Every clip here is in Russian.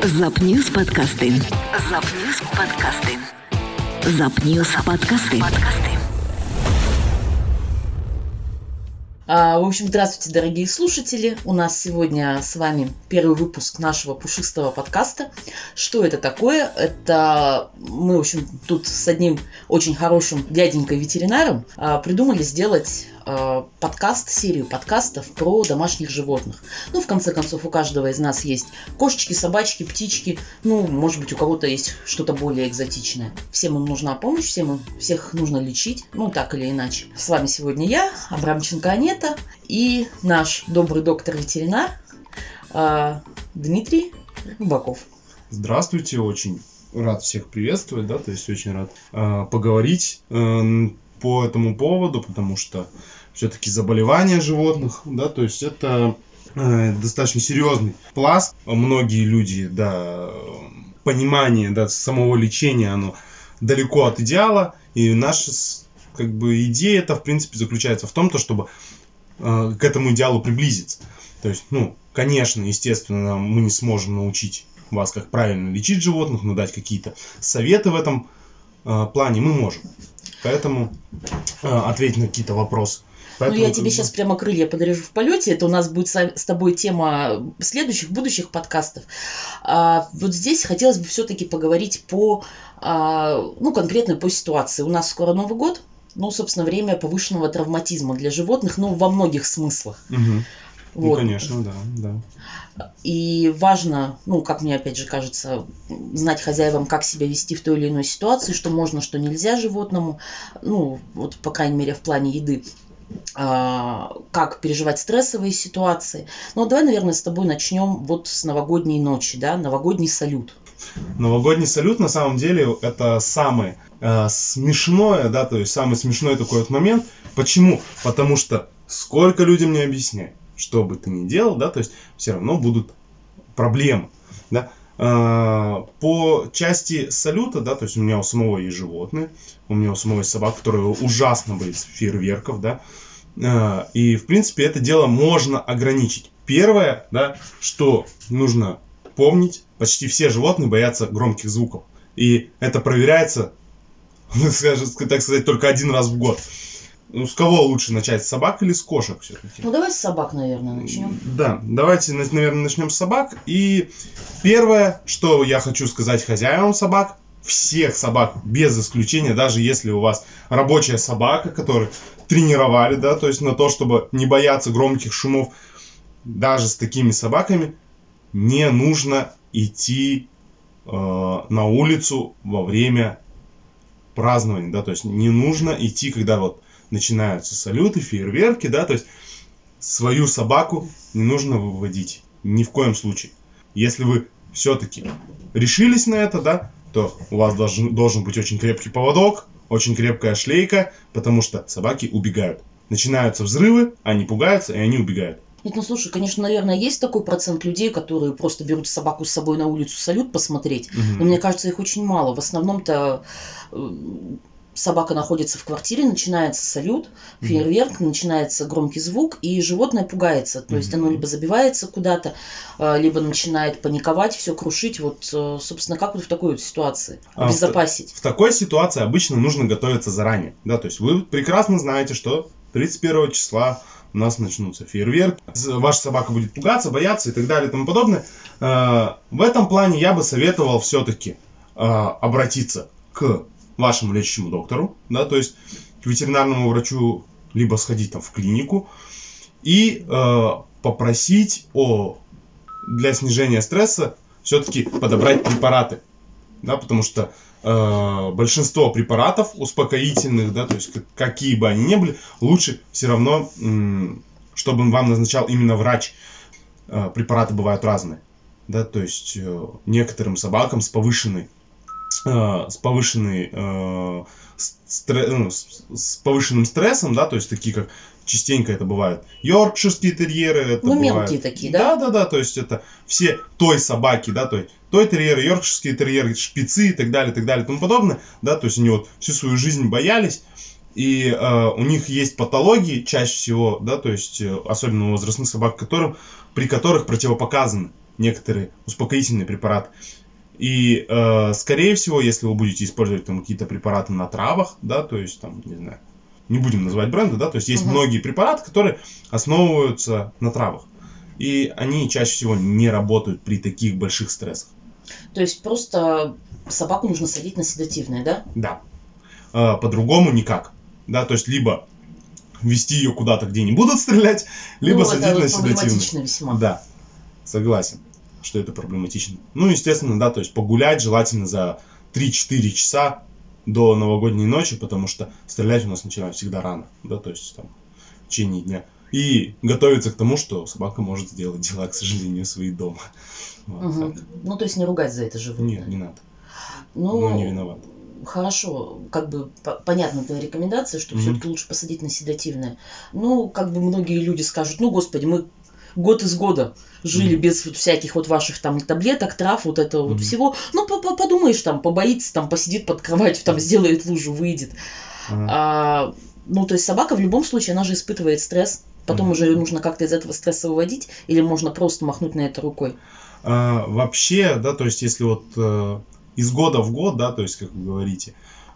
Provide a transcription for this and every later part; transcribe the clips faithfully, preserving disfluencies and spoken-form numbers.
Запньюз подкасти. Запньюз подкасти. Запньюз подкасти. Подкасти. В общем, здравствуйте, дорогие слушатели. У нас сегодня с вами первый выпуск нашего пушистого подкаста. Что это такое? Это мы, в общем, тут с одним очень хорошим дяденькой-ветеринаром придумали сделать подкаст, серию подкастов про домашних животных. Ну, в конце концов, у каждого из нас есть кошечки, собачки, птички. Ну, может быть, у кого-то есть что-то более экзотичное. Всем им нужна помощь, всем им, всех нужно лечить, ну, так или иначе. С вами сегодня я, Абрамченко Анета, и наш добрый доктор-ветеринар э, Дмитрий Рыбаков. Здравствуйте, очень рад всех приветствовать, да, то есть очень рад э, поговорить э, по этому поводу, потому что все-таки заболевания животных, да, то есть это э, достаточно серьезный пласт. Многие люди, да, понимание, да, самого лечения, оно далеко от идеала, и наша, как бы, идея это, в принципе, заключается в том, то, чтобы э, к этому идеалу приблизиться. То есть, ну, конечно, естественно, мы не сможем научить вас, как правильно лечить животных, но дать какие-то советы в этом э, плане мы можем. Поэтому э, ответить на какие-то вопросы. Поэтому, ну, я тебе сейчас прямо крылья подрежу в полете. Это у нас будет с тобой тема следующих, будущих подкастов. А, вот здесь хотелось бы все-таки поговорить по, а, ну, конкретно по ситуации. У нас скоро Новый год. Ну, собственно, время повышенного травматизма для животных, ну, во многих смыслах. Угу. Вот. Ну, конечно, да, да. И важно, ну, как мне опять же кажется, знать хозяевам, как себя вести в той или иной ситуации, что можно, что нельзя животному, ну, вот, по крайней мере, в плане еды, а, как переживать стрессовые ситуации. Ну, давай, наверное, с тобой начнем вот с новогодней ночи, да, новогодний салют. Новогодний салют, на самом деле, это самое э, смешное, да, то есть самый смешной такой вот момент. Почему? Потому что сколько людям не объясняют, что бы ты ни делал, да, то есть все равно будут проблемы, да. По части салюта, да, то есть у меня у самого есть животные, у меня у самого есть собака, которая ужасно боится фейерверков, да, и в принципе это дело можно ограничить. Первое, да, что нужно помнить, почти все животные боятся громких звуков, и это проверяется, так сказать, только один раз в год. Ну, с кого лучше начать, с собак или с кошек все-таки? Ну, давай с собак, наверное, начнем. Да, давайте, наверное, начнем с собак. И первое, что я хочу сказать хозяевам собак, всех собак, без исключения, даже если у вас рабочая собака, которую тренировали, да, то есть на то, чтобы не бояться громких шумов, даже с такими собаками не нужно идти э, на улицу во время празднования, да, то есть не нужно идти, когда вот начинаются салюты, фейерверки, да, то есть свою собаку не нужно выводить ни в коем случае. Если вы все-таки решились на это, да, то у вас должен, должен быть очень крепкий поводок, очень крепкая шлейка, потому что собаки убегают. Начинаются взрывы, они пугаются и они убегают. Нет, ну слушай, конечно, наверное, есть такой процент людей, которые просто берут собаку с собой на улицу салют посмотреть, угу. Но мне кажется, их очень мало. В основном-то собака находится в квартире, начинается салют, фейерверк, mm-hmm. начинается громкий звук, и животное пугается. То mm-hmm. есть оно либо забивается куда-то, либо начинает паниковать, все крушить. Вот, собственно, как вот в такой вот ситуации обезопасить? А в, в такой ситуации обычно нужно готовиться заранее. Да? То есть вы прекрасно знаете, что тридцать первого числа у нас начнутся фейерверки, ваша собака будет пугаться, бояться и так далее и тому подобное. В этом плане я бы советовал все-таки обратиться к вашему лечащему доктору, да, то есть к ветеринарному врачу, либо сходить там в клинику и э, попросить о, для снижения стресса все-таки подобрать препараты, да, потому что э, большинство препаратов успокоительных, да, то есть как, какие бы они ни были, лучше все равно, м, чтобы вам назначал именно врач. Э, препараты бывают разные, да, то есть э, некоторым собакам с повышенной с повышенной э, стре- ну, с, с повышенным стрессом, да, то есть такие как частенько это бывают йоркширские терьеры, это ну, бывают, мелкие такие, да? Да, да, да, то есть это все той собаки, да, той, той терьеры, йоркширские терьеры, шпицы и так далее, и так далее, и тому подобное, да, то есть они вот всю свою жизнь боялись, и э, у них есть патологии чаще всего, да, то есть э, особенно у возрастных собак, которым, при которых противопоказаны некоторые успокоительные препараты. И, э, скорее всего, если вы будете использовать там какие-то препараты на травах, да, то есть, там, не знаю, не будем называть бренды, да, то есть, есть uh-huh. многие препараты, которые основываются на травах. И они чаще всего не работают при таких больших стрессах. То есть, просто собаку нужно садить на седативное, да? Да. Э, по-другому никак. Да, то есть, либо вести ее куда-то, где не будут стрелять, либо ну, садить на седативное. Проблематично весьма. Да, согласен, что это проблематично. Ну, естественно, да, то есть погулять желательно за три-четыре часа до новогодней ночи, потому что стрелять у нас начинают всегда рано, да, то есть там в течение дня. И готовиться к тому, что собака может сделать дела, к сожалению, свои дома. Вот, угу. Ну, то есть не ругать за это животное. Нет, не надо. Ну, но не виноват. Хорошо, как бы понятна твоя рекомендация, что mm-hmm. все-таки лучше посадить на седативное. Ну, как бы многие люди скажут, ну, господи, мы год из года жили mm-hmm. без вот всяких вот ваших там таблеток, трав, вот этого mm-hmm. вот всего. Ну, подумаешь, там, побоится, там, посидит под кроватью, там, сделает лужу, выйдет. Mm-hmm. А, ну, то есть собака в любом случае, она же испытывает стресс. Потом mm-hmm. уже ее нужно как-то из этого стресса выводить, или можно просто махнуть на это рукой? А, вообще, да, то есть если вот... из года в год, да, то есть, как вы говорите,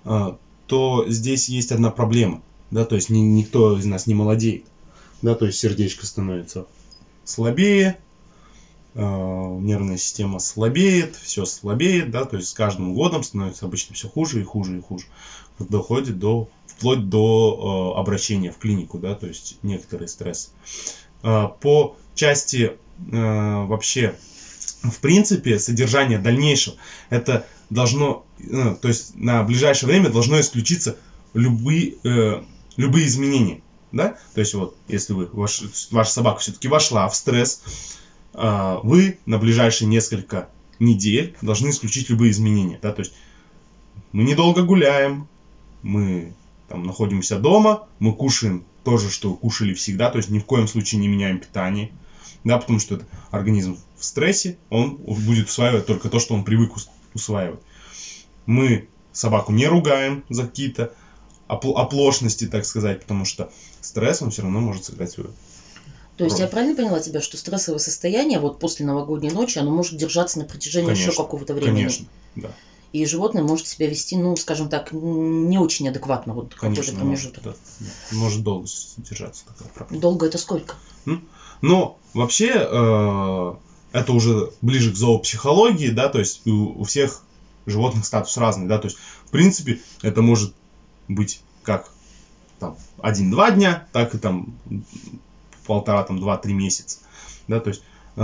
то здесь есть одна проблема, да, то есть ни, никто из нас не молодеет, да, то есть сердечко становится слабее, нервная система слабеет, все слабеет, да, то есть с каждым годом становится обычно все хуже и хуже и хуже, доходит до, вплоть до обращения в клинику, да, то есть некоторые стрессы. По части вообще... В принципе, содержание дальнейшего, это должно, ну, то есть на ближайшее время должно исключиться любые, э, любые изменения, да, то есть вот, если вы, ваш, ваша собака все-таки вошла в стресс, э, вы на ближайшие несколько недель должны исключить любые изменения, да, то есть мы недолго гуляем, мы там находимся дома, мы кушаем то же, что кушали всегда, то есть ни в коем случае не меняем питание. Да, потому что это организм в стрессе, он будет усваивать только то, что он привык усваивать. Мы собаку не ругаем за какие-то оплошности, так сказать, потому что стресс, он все равно может сыграть свою роль. То есть я правильно поняла тебя, что стрессовое состояние вот после новогодней ночи, оно может держаться на протяжении конечно, еще какого-то времени? Конечно, да. И животное может себя вести, ну, скажем так, не очень адекватно, вот какой-то промежуток. Может, да. Может долго держаться такая проблема. Долго это сколько? Но вообще э, это уже ближе к зоопсихологии, да, то есть у, у всех животных статус разный, да, то есть в принципе это может быть как там один-два дня, так и там полтора, там два-три месяца, да, то есть э,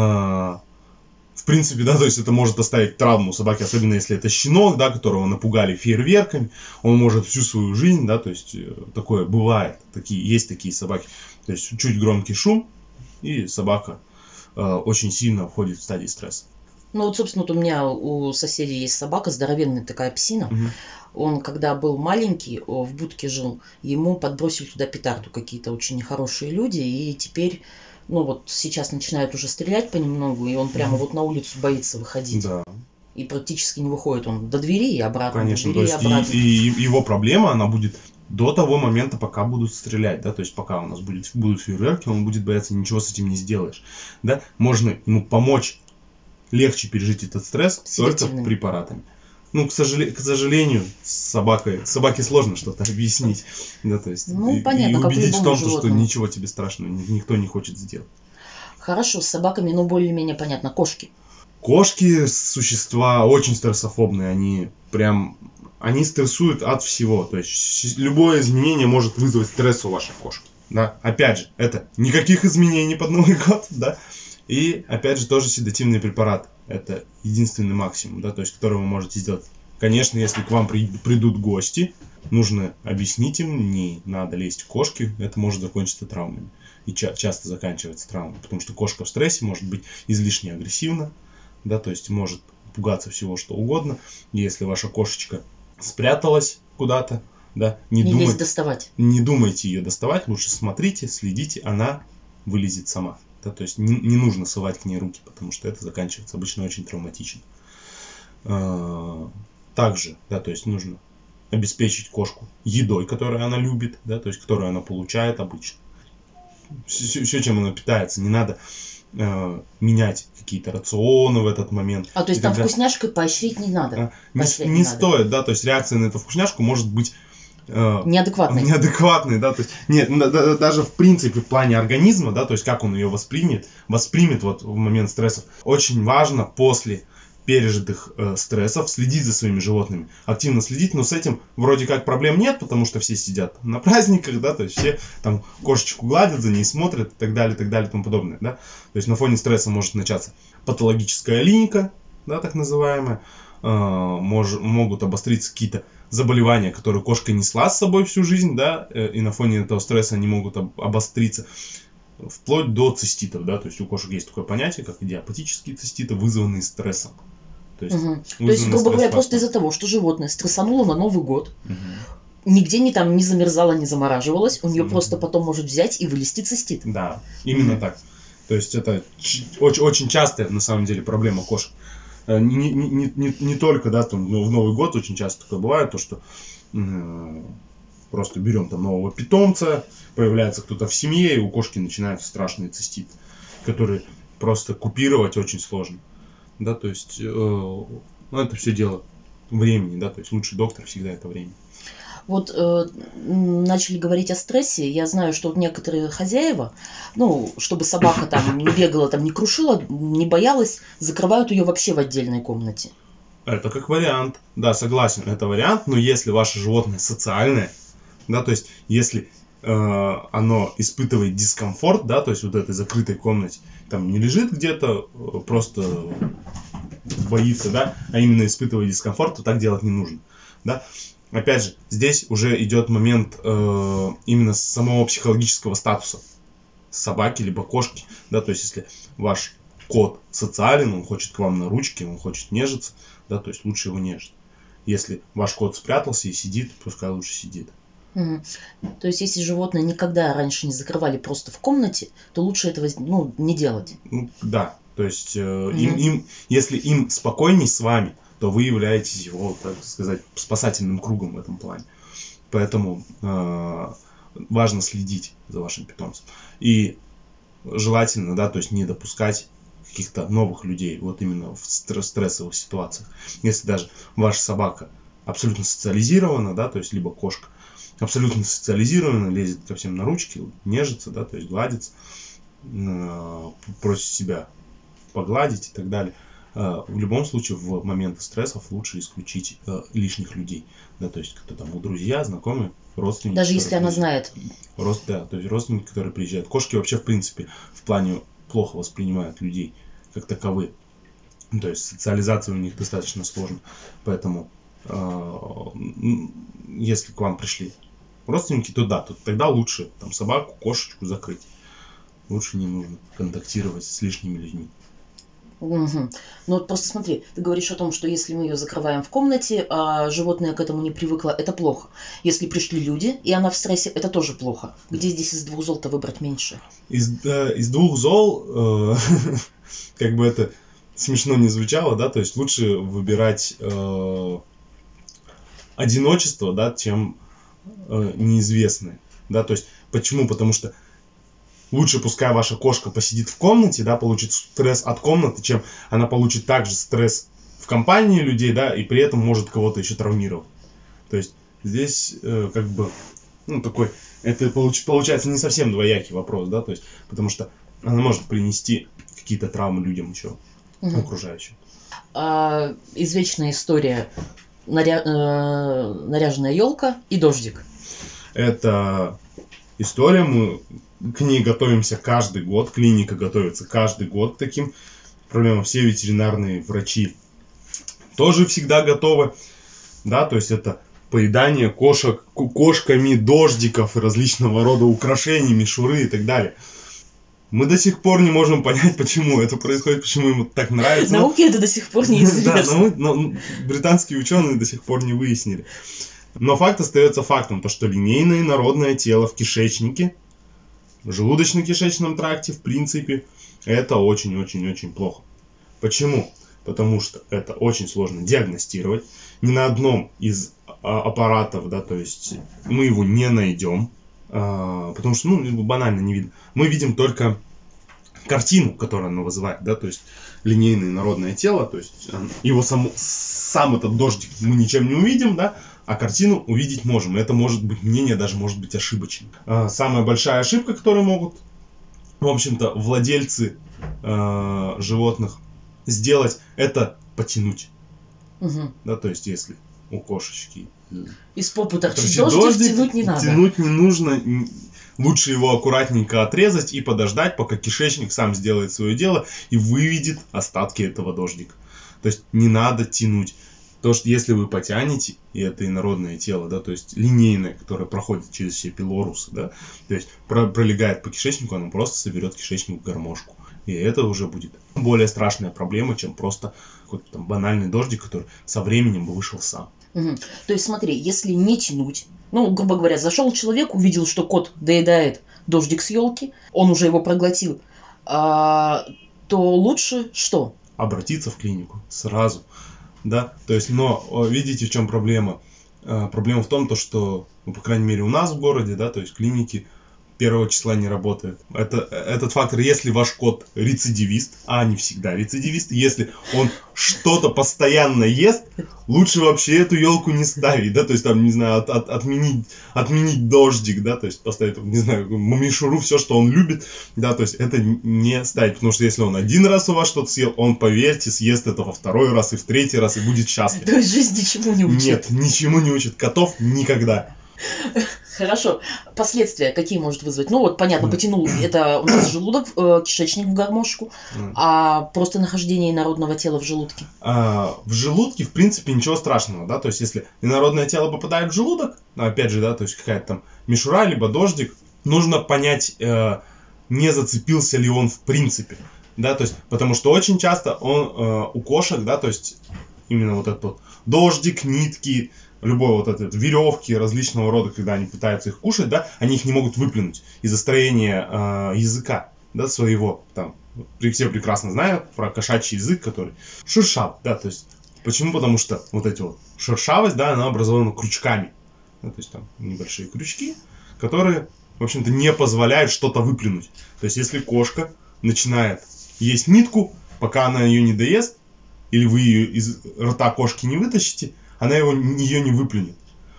в принципе, да, то есть это может оставить травму собаки, особенно если это щенок, да, которого напугали фейерверками, он может всю свою жизнь, да, то есть такое бывает, такие, есть такие собаки, то есть чуть громкий шум, и собака э, очень сильно входит в стадии стресса. Ну вот, собственно, вот у меня у соседей есть собака, здоровенная такая псина. Угу. Он, когда был маленький, в будке жил, ему подбросили туда петарду какие-то очень нехорошие люди, и теперь, ну вот сейчас начинают уже стрелять понемногу, и он прямо угу. вот на улицу боится выходить. Да. И практически не выходит он до двери и обратно. Конечно, до двери то есть и обратно. И, и его проблема, она будет до того момента, пока будут стрелять, да, то есть пока у нас будет, будут фейерверки, он будет бояться, ничего с этим не сделаешь, да, можно ему помочь легче пережить этот стресс только препаратами. Ну, к, сожалению, к сожалению, с собакой, собаке сложно что-то объяснить, да, то есть ну, и, понятно, и убедить в том, животному. что ничего тебе страшного никто не хочет сделать. Хорошо, с собаками, ну, более-менее понятно, кошки. Кошки существа очень стрессофобные, они прям, они стрессуют от всего, то есть любое изменение может вызвать стресс у вашей кошки, да, опять же, это никаких изменений под Новый год, да, и опять же тоже седативный препарат, это единственный максимум, да, то есть который вы можете сделать. Конечно, если к вам при, придут гости, нужно объяснить им, не надо лезть к кошке, это может закончиться травмами, и ча- часто заканчивается травмой, потому что кошка в стрессе может быть излишне агрессивна, да, то есть может пугаться всего что угодно. И если ваша кошечка спряталась куда-то, да, не, не думайте, доставать. не думайте ее доставать, лучше смотрите, следите, она вылезет сама. Да, то есть не, не нужно совать к ней руки, потому что это заканчивается обычно очень травматично. Также, да, то есть нужно обеспечить кошку едой, которую она любит, да, то есть которую она получает обычно. Все, все, чем она питается, не надо э, менять какие-то рационы в этот момент. А то есть И там тогда- вкусняшкой поощрить не надо? А, Не, Поощрять не не надо. стоит, да, то есть реакция на эту вкусняшку может быть э, Неадекватной. неадекватной, да, то есть нет, да- да- даже в принципе в плане организма, да, то есть как он ее воспримет, воспримет вот в момент стрессов. Очень важно после пережитых э, стрессов следить за своими животными, активно следить, но с этим вроде как проблем нет, потому что все сидят на праздниках, да, то есть все там кошечку гладят, за ней смотрят и так далее, и так далее, и тому подобное, да. То есть на фоне стресса может начаться патологическая линька, да, так называемая, э, мож, могут обостриться какие-то заболевания, которые кошка несла с собой всю жизнь, да, э, и на фоне этого стресса они могут об- обостриться. Вплоть до циститов, да, то есть у кошек есть такое понятие, как идиопатические циститы, вызванные стрессом. То есть, Мгм. То есть, вызванные грубо говоря, стресс-фактором. просто из-за того, что животное стрессануло на Новый год, Мгм. нигде не там не замерзало, не замораживалось, у нее Мгм. просто потом может взять и вылезти цистит. Да, именно Мгм. так. То есть это ч- очень, очень частая на самом деле проблема кошек. Э, Не, не, не, не, не только, да, там, ну, в Новый год очень часто такое бывает, то что м, просто берем там нового питомца, появляется кто-то в семье, и у кошки начинаются страшные циститы, которые просто купировать очень сложно. Да, то есть, э, ну, это все дело времени, да, то есть лучший доктор всегда это время. Вот э, м, начали говорить о стрессе. Я знаю, что вот некоторые хозяева, ну, чтобы собака там не бегала, там не крушила, не боялась, закрывают ее вообще в отдельной комнате. Это как вариант. Да, согласен, это вариант, но если ваше животное социальное, да, то есть если э, оно испытывает дискомфорт, да, то есть вот в этой закрытой комнате, там не лежит где-то, э, просто боится, да, а именно испытывает дискомфорт, то так делать не нужно, да. Опять же, здесь уже идет момент э, именно самого психологического статуса собаки либо кошки, да, то есть если ваш кот социален, он хочет к вам на ручки, он хочет нежиться, да, то есть лучше его нежить. Если ваш кот спрятался и сидит, пускай лучше сидит. Мгм. То есть, если животное никогда раньше не закрывали просто в комнате, то лучше этого ну, не делать. Ну, да, то есть э, Мгм. им, им, если им спокойней с вами, то вы являетесь его, так сказать, спасательным кругом в этом плане. Поэтому э, важно следить за вашим питомцем. И желательно, да, то есть не допускать каких-то новых людей, вот именно в стр- стрессовых ситуациях. Если даже ваша собака абсолютно социализирована, да, то есть либо кошка абсолютно социализирована, лезет ко всем на ручки, нежится, да, то есть гладится, э, просит себя погладить и так далее. Э, в любом случае в моменты стрессов лучше исключить э, лишних людей, да, то есть кто там у друзья, знакомые, родственники. Даже если которые она знает. Рост, да, то есть родственники, которые приезжают. Кошки вообще, в принципе, в плане плохо воспринимают людей как таковые. Ну, то есть социализация у них достаточно сложна. Поэтому, э, м, если к вам пришли родственники, то да, то тогда лучше там собаку, кошечку закрыть. Лучше не нужно контактировать с лишними людьми. Мгм. Ну вот просто смотри, ты говоришь о том, что если мы ее закрываем в комнате, а животное к этому не привыкло, это плохо. Если пришли люди, и она в стрессе, это тоже плохо. Где здесь из двух зол-то выбрать меньше? Из, э, из двух зол, э, как бы это смешно не звучало, да, то есть лучше выбирать э, одиночество, да, чем э, неизвестное, да, то есть почему? Потому что лучше пускай ваша кошка посидит в комнате, да, получит стресс от комнаты, чем она получит также стресс в компании людей, да, и при этом может кого-то еще травмировать. То есть здесь э, как бы, ну, такой, это получ- получается не совсем двоякий вопрос, да, то есть, потому что она может принести какие-то травмы людям еще, Мгм. окружающим. А, извечная история наря- э, наряженная елка и дождик. Это история, мы к ней готовимся каждый год, клиника готовится каждый год к таким проблемам. Все ветеринарные врачи тоже всегда готовы, да, то есть это поедание кошек, ку- кошками дождиков и различного рода украшений, мишуры и так далее. Мы до сих пор не можем понять, почему это происходит, почему им так нравится. Но- Науке это до сих пор Да, неизвестно. но, мы- но британские ученые до сих пор не выяснили. Но факт остается фактом, то что линейное народное тело в кишечнике, в желудочно-кишечном тракте, в принципе, это очень-очень-очень плохо. Почему? Потому что это очень сложно диагностировать. Ни на одном из а, аппаратов, да, то есть мы его не найдем, а, потому что, ну, банально не видно. Мы видим только картину, которую оно вызывает, да, то есть линейное народное тело, то есть его сам, сам этот дождик мы ничем не увидим, да, а картину увидеть можем. И это может быть мнение, даже может быть ошибочным. Самая большая ошибка, которую могут, в общем-то, владельцы э, животных сделать, это потянуть. Угу. Да, то есть если у кошечки из попы торчит дождик, дождик, тянуть не надо. Тянуть не нужно. Лучше его аккуратненько отрезать и подождать, пока кишечник сам сделает свое дело и выведет остатки этого дождика. То есть не надо тянуть. То, что если вы потянете, и это инородное тело, да, то есть линейное, которое проходит через все пилорусы, да, то есть про- пролегает по кишечнику, оно просто соберет кишечник в гармошку. И это уже будет более страшная проблема, чем просто какой-то там банальный дождик, который со временем бы вышел сам. Угу. То есть смотри, если не тянуть, ну, грубо говоря, зашел человек, увидел, что кот доедает дождик с елки, он уже его проглотил, а, то лучше что? Обратиться в клинику сразу. Да, то есть, но видите, в чем проблема? А, проблема в том, то, что, ну, по крайней мере, у нас в городе, да, то есть клиники первого числа не работают. Это, этот фактор, если ваш кот рецидивист, а не всегда рецидивист, если он что-то постоянно ест, лучше вообще эту елку не ставить, да, то есть там, не знаю, от, от, отменить, отменить дождик, да, то есть поставить, не знаю, мамишуру, все, что он любит, да, то есть это не ставить, потому что если он один раз у вас что-то съел, он, поверьте, съест это во второй раз и в третий раз и будет счастлив. То есть жизнь ничему не учит? Нет, ничему не учит. Котов никогда. Хорошо. Последствия какие может вызвать? Ну вот, понятно, потянул, это у нас желудок, э, кишечник в гармошку, а просто нахождение инородного тела в желудке? А, в желудке, в принципе, ничего страшного, да, то есть если инородное тело попадает в желудок, опять же, да, то есть какая-то там мишура, либо дождик, нужно понять, э, не зацепился ли он в принципе, да, то есть, потому что очень часто он э, у кошек, да, то есть именно вот этот вот дождик, нитки, любой вот этот веревки различного рода, когда они пытаются их кушать, да, они их не могут выплюнуть из-за строения э, языка, да, своего, там, все прекрасно знают про кошачий язык, который шершав, да, то есть, почему? Потому что вот эти вот шершавость, да, она образована крючками, да, то есть там небольшие крючки, которые, в общем-то, не позволяют что-то выплюнуть. То есть, если кошка начинает есть нитку, пока она ее не доест, или вы ее из рта кошки не вытащите, она его, ее не выплюнет.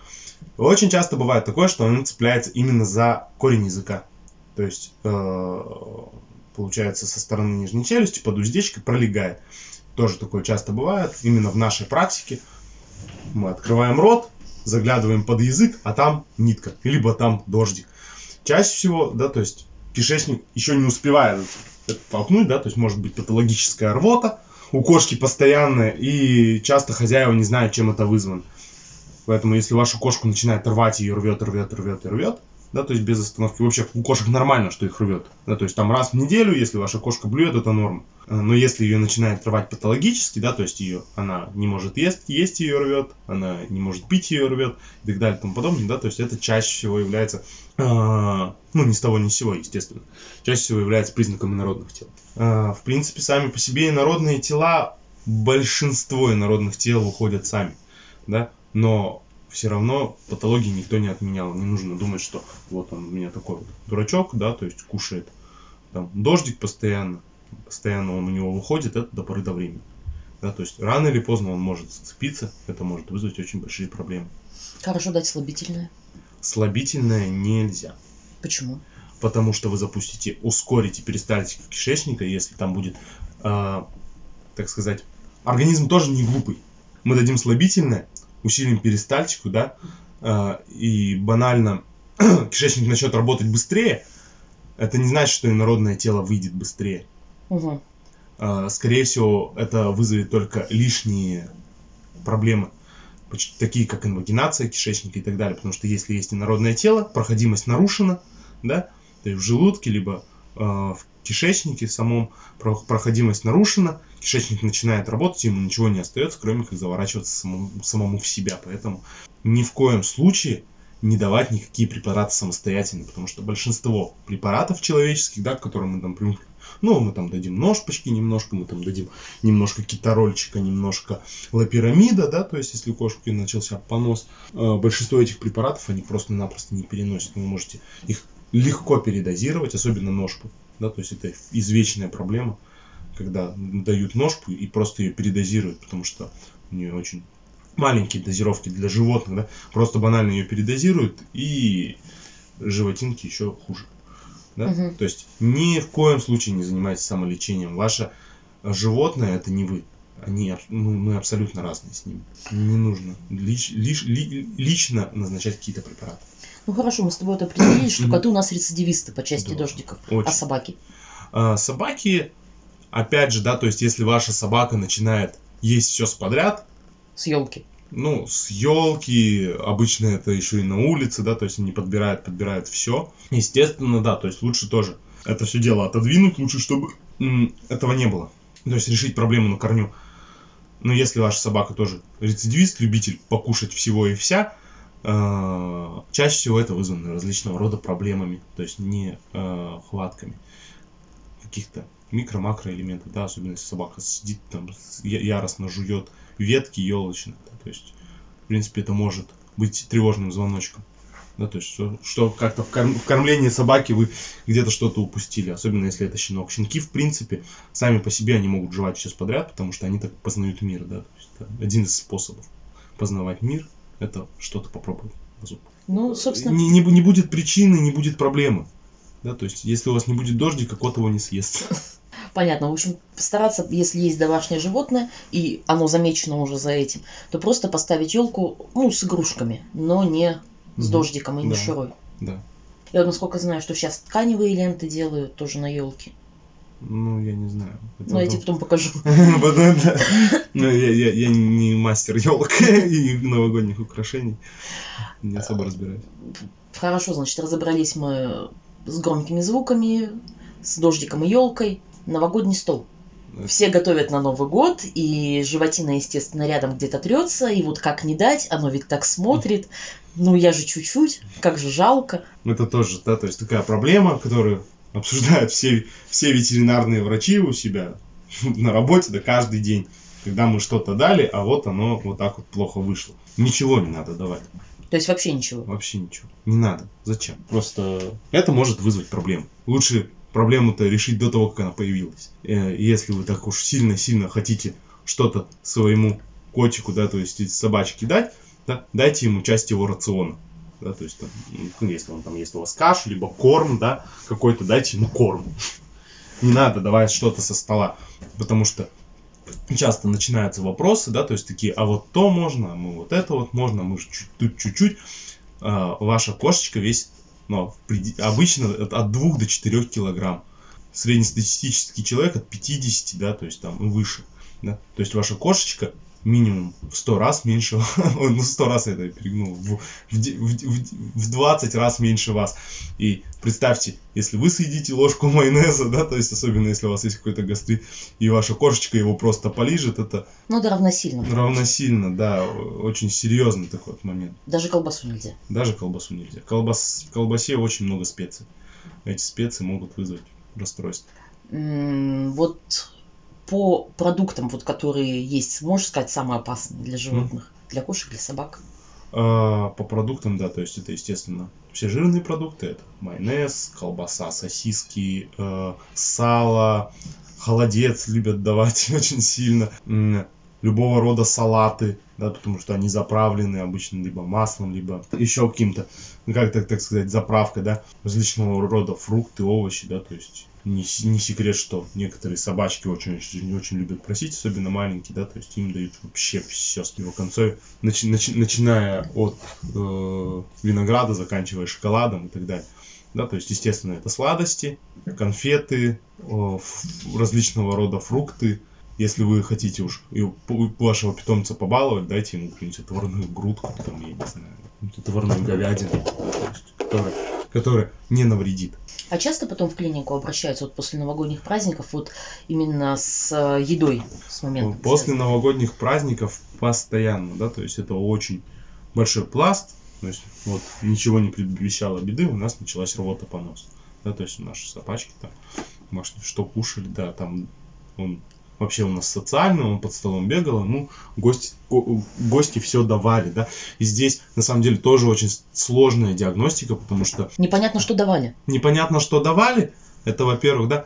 Очень часто бывает такое, что она цепляется именно за корень языка. То есть, э, получается, со стороны нижней челюсти под уздечкой пролегает. Тоже такое часто бывает. Именно в нашей практике мы открываем рот, заглядываем под язык, а там нитка, либо там дождик. Чаще всего, да, то есть кишечник еще не успевает это толкнуть, да, то есть может быть патологическая рвота у кошки постоянная, и часто хозяева не знают, чем это вызвано. Поэтому если вашу кошку начинает рвать, ее рвет, рвет, рвет и рвет, да, то есть без остановки. Вообще у кошек нормально, что их рвет. Да, то есть там раз в неделю, если ваша кошка блюет, это норма. Но если ее начинает рвать патологически, да, то есть ее, она не может есть, есть ее рвет, она не может пить, ее рвет и так далее и тому подобное, да, то есть это чаще всего является, э, ну, ни с того ни с сего, естественно, чаще всего является признаком инородных тел. Э, в принципе, сами по себе инородные тела, большинство инородных тел уходят сами, да, но все равно патологии никто не отменял. Не нужно думать, что вот он у меня такой вот дурачок, да, то есть кушает там дождик постоянно, постоянно он у него выходит, это до поры до времени. Да, то есть рано или поздно он может зацепиться, это может вызвать очень большие проблемы. Хорошо дать слабительное. Слабительное нельзя. Почему? Потому что вы запустите, ускорите перистальтику кишечника, если там будет, э, так сказать, организм тоже не глупый. Мы дадим слабительное, усилим перистальтику, да, э, и банально кишечник начнет работать быстрее, это не значит, что инородное тело выйдет быстрее. Угу. Э, скорее всего, это вызовет только лишние проблемы, такие как инвагинация кишечника и так далее, потому что если есть инородное тело, проходимость нарушена, да, то есть в желудке, либо э, в кишечнике самом проходимость нарушена, кишечник начинает работать, ему ничего не остается, кроме как заворачиваться самому, самому в себя. Поэтому ни в коем случае не давать никакие препараты самостоятельно, потому что большинство препаратов человеческих, да, к которым мы там привыкли, ну, мы там дадим ножпочки немножко, мы там дадим немножко кеторольчика, немножко лопирамида, да, то есть если у кошки начался понос, большинство этих препаратов, они просто-напросто не переносят, вы можете их легко передозировать, особенно ножку. да, то есть это извечная проблема, когда дают ножку и просто ее передозируют, потому что у нее очень маленькие дозировки для животных, да, просто банально ее передозируют, и животинки еще хуже. Да? Угу. То есть ни в коем случае не занимайтесь самолечением. Ваше животное это не вы. Они, ну, мы абсолютно разные с ними. Не нужно лич, лич, ли, лично назначать какие-то препараты. Ну хорошо, мы с тобой это определили, что коты у нас рецидивисты по части Да, дождиков. очень. А собаки? А, собаки, опять же, да, то есть если ваша собака начинает есть все подряд, С елки. ну, с елки, обычно это еще и на улице, да, то есть они подбирают, подбирают все. Естественно, да, то есть лучше тоже это все дело отодвинуть, лучше, чтобы м, этого не было. То есть решить проблему на корню. Но если ваша собака тоже рецидивист, любитель покушать всего и вся, э, чаще всего это вызвано различного рода проблемами, то есть не э, хватками каких-то микро-макроэлементов, да, особенно если собака сидит там, яростно жует ветки елочные, да, то есть, в принципе, это может быть тревожным звоночком. Да, то есть, что, что как-то в, корм, в кормлении собаки вы где-то что-то упустили, особенно если это щенок. Щенки, в принципе, сами по себе они могут жевать все подряд, потому что они так познают мир, да, то есть, это один из способов познавать мир, это что-то попробовать на зуб. Ну, собственно... Не, не, не будет причины, не будет проблемы, да, то есть, если у вас не будет дождика, кот его не съест. Понятно. В общем, стараться, если есть домашнее животное, и оно замечено уже за этим, то просто поставить елку, ну, с игрушками, но не с Мгм. дождиком и не Да. мишурой. Да. Я вот насколько знаю, что сейчас тканевые ленты делают тоже на елке. Ну, я не знаю. Это Но я потом- тебе потом покажу. Потом, да. Ну, я, я, я не мастер елок и новогодних украшений. Не особо разбираюсь. Хорошо, значит, разобрались мы с громкими звуками, с дождиком и елкой. Новогодний стол. Все готовят на Новый год, и животина, естественно, рядом где-то трется, и вот как не дать, оно ведь так смотрит. Ну, я же чуть-чуть, как же жалко. Это тоже, да, то есть такая проблема, которую обсуждают все, все ветеринарные врачи у себя на работе, да, каждый день. Когда мы что-то дали, а вот оно вот так вот плохо вышло. Ничего не надо давать. То есть вообще ничего. Вообще ничего. Не надо. Зачем? Просто это может вызвать проблему. Лучше проблему-то решить до того, как она появилась. Э, Если вы так уж сильно-сильно хотите что-то своему котику, да, то есть собачке дать, да, дайте ему часть его рациона. Да, то есть, там, ну, если он там есть у вас кашу, либо корм, да, какой-то, дайте ему корм. Не надо давать что-то со стола, потому что часто начинаются вопросы, да, то есть такие, а вот то можно, а мы вот это вот можно, мы же чуть- тут чуть-чуть. А, ваша кошечка весит, ну, преди- обычно от, от двух до четырёх килограмм. Среднестатистический человек от пятидесяти, да, то есть там и выше. Да? То есть ваша кошечка минимум в сто раз меньше, ой, ну сто раз я это перегнул, в, в, де- в, в- в двадцать раз меньше вас. И представьте, если вы съедите ложку майонеза, да, то есть особенно если у вас есть какой-то гастрит, и ваша кошечка его просто полижет, это Ну да, равносильно. равносильно, да, очень серьезный такой вот момент. Даже колбасу нельзя. Даже колбасу нельзя. Колбас, в колбасе очень много специй. Эти специи могут вызвать расстройство. М, Вот по продуктам, вот, которые есть, можешь сказать, самые опасные для животных? Для кошек, для собак? А, по продуктам, да, то есть это, естественно, все жирные продукты. Это майонез, колбаса, сосиски, э, сало, холодец любят давать очень сильно. М, Любого рода салаты, да, потому что они заправлены обычно либо маслом, либо еще каким-то, ну, как так, так сказать, заправкой, да, различного рода фрукты, овощи, да, то есть не, с- не секрет, что некоторые собачки очень, очень, очень любят просить, особенно маленькие, да, то есть им дают вообще все с него концой, начи- начи- начиная от э, винограда, заканчивая шоколадом и так далее. Да, то есть, естественно, это сладости, конфеты, э, ф- различного рода фрукты. Если вы хотите уж и у вашего питомца побаловать, дайте ему какую-нибудь отварную грудку, там, я не знаю, какую-нибудь отварную говядину, то есть, которая, которая не навредит. А часто потом в клинику обращаются вот после новогодних праздников вот именно с э, едой, с момента? После новогодних праздников постоянно, да, то есть это очень большой пласт, то есть вот ничего не предвещало беды, у нас началась рвота, понос, да, то есть наши собачки там, может, что кушали, да, там он вообще у нас социальный, он под столом бегал, ну, гости, го- гости все давали, да, и здесь, на самом деле, тоже очень сложная диагностика, потому что Непонятно, что давали. непонятно, что давали, Это, во-первых, да,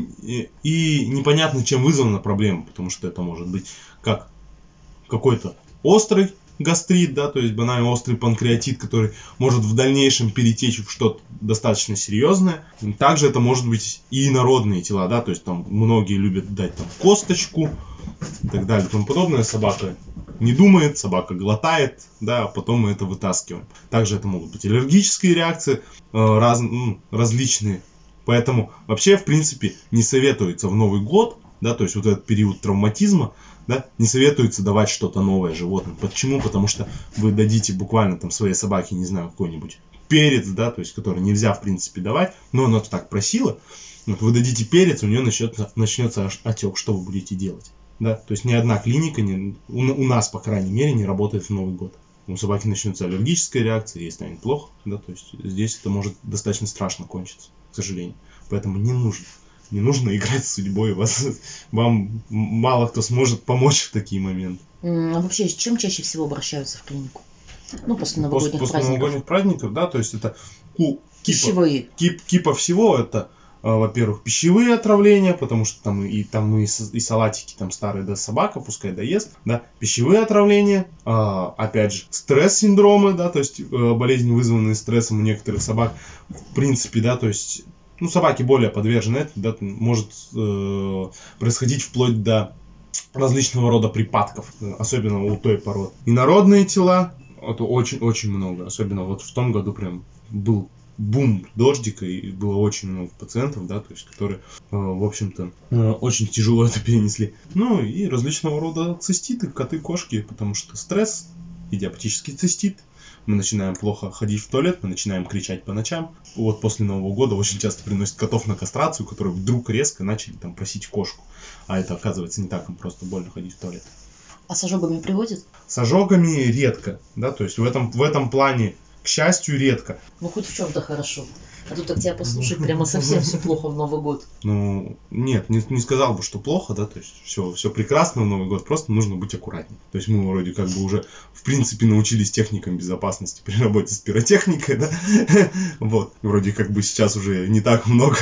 и, и непонятно, чем вызвана проблема, потому что это может быть как какой-то острый гастрит, да, то есть банально острый панкреатит, который может в дальнейшем перетечь в что-то достаточно серьезное. Также это может быть и инородные тела, да, то есть там многие любят дать там косточку и так далее и тому подобное. Собака не думает, собака глотает, да, а потом мы это вытаскиваем. Также это могут быть аллергические реакции, раз, ну, различные. Поэтому вообще, в принципе, не советуется в Новый год, да, то есть вот этот период травматизма, да, не советуется давать что-то новое животным. Почему? Потому что вы дадите буквально там своей собаке, не знаю, какой-нибудь перец, да, то есть который нельзя в принципе давать, но она так просила. Вот вы дадите перец, у нее начнется, начнется отек, что вы будете делать? Да, то есть ни одна клиника, не, у, у нас, по крайней мере, не работает в Новый год. У собаки начнется аллергическая реакция, ей станет плохо, да, то есть здесь это может достаточно страшно кончиться, к сожалению. Поэтому не нужно. Не нужно играть с судьбой, вас, вам мало кто сможет помочь в такие моменты. А вообще, с чем чаще всего обращаются в клинику? Ну, после новогодних после, праздников. После новогодних праздников, да, то есть это ку, пищевые. Кипа, кипа всего, это, э, во-первых, пищевые отравления, потому что там и, там и, и салатики там старые, да, собака, пускай доест, да, пищевые отравления, э, опять же, стресс-синдромы, да, то есть э, болезни, вызванные стрессом у некоторых собак, в принципе, да, то есть... Ну, собаки более подвержены этому, да, может э, происходить вплоть до различного рода припадков, особенно у той породы. Инородные тела, это очень-очень много, особенно вот в том году прям был бум дождика, и было очень много пациентов, да, то есть, которые, э, в общем-то, э, очень тяжело это перенесли. Ну, и различного рода циститы, коты, кошки, потому что стресс, идиопатический цистит, мы начинаем плохо ходить в туалет, мы начинаем кричать по ночам. Вот после Нового года очень часто приносят котов на кастрацию, которые вдруг резко начали там просить кошку. А это, оказывается, не так им просто больно ходить в туалет. А с ожогами приводит? С ожогами редко, да, то есть в этом, в этом плане, к счастью, редко. Ну, хоть в чем-то хорошо. А тут так тебя послушать, прямо совсем все плохо в Новый год. Ну, нет, не, не сказал бы, что плохо, да, то есть все, все прекрасно в Новый год, просто нужно быть аккуратнее. То есть мы вроде как бы уже, в принципе, научились техникам безопасности при работе с пиротехникой, да, вот, вроде как бы сейчас уже не так много,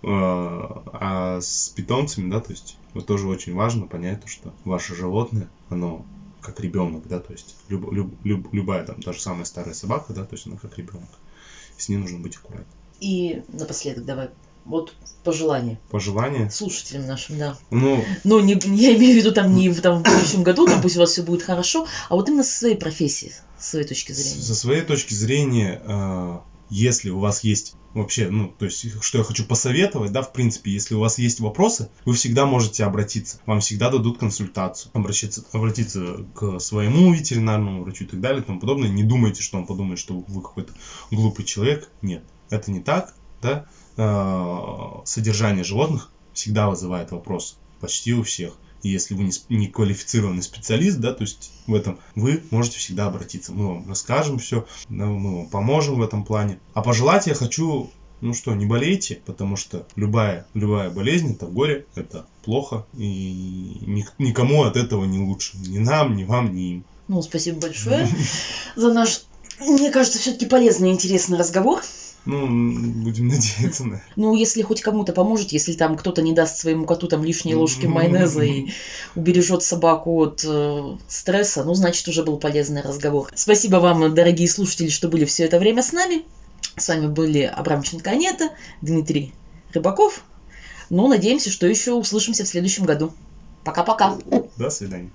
а с питомцами, да, то есть вот тоже очень важно понять, что ваше животное, оно как ребенок, да, то есть люб, люб, люб, любая там, даже самая старая собака, да, то есть она как ребенок, с ней нужно быть аккуратнее. И напоследок давай, вот пожелания. Пожелания? Слушателям нашим, да. Ну, Но не, я имею в виду там не в, там, в будущем году, там пусть у вас все будет хорошо, а вот именно со своей профессии, с своей точки зрения. Со своей точки зрения, э, если у вас есть вообще, ну, то есть, что я хочу посоветовать, да, в принципе, если у вас есть вопросы, вы всегда можете обратиться, вам всегда дадут консультацию, обратиться, обратиться к своему ветеринарному врачу и так далее и тому подобное. Не думайте, что он подумает, что вы какой-то глупый человек. Нет, это не так, да. Э, содержание животных всегда вызывает вопросы, почти у всех. И если вы не, не квалифицированный специалист, да, то есть в этом, вы можете всегда обратиться. Мы вам расскажем все, да, мы вам поможем в этом плане. А пожелать я хочу, ну что, не болейте, потому что любая, любая болезнь, это горе, это плохо. И ни, никому от этого не лучше. Ни нам, ни вам, ни им. Ну, спасибо большое за наш, мне кажется, все-таки полезный и интересный разговор. Ну, будем надеяться на это. Ну, если хоть кому-то поможет, если там кто-то не даст своему коту там лишние ложки майонеза и убережет собаку от э, стресса, ну, значит, уже был полезный разговор. Спасибо вам, дорогие слушатели, что были все это время с нами. С вами были Абрамченко Анета, Дмитрий Рыбаков. Ну, надеемся, что еще услышимся в следующем году. Пока-пока. До свидания.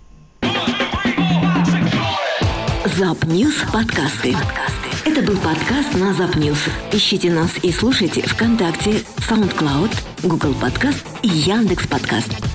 Запньюз подкасты. Это был подкаст на Запньюз. Ищите нас и слушайте ВКонтакте, SoundCloud, Google Подкаст и Яндекс Подкаст.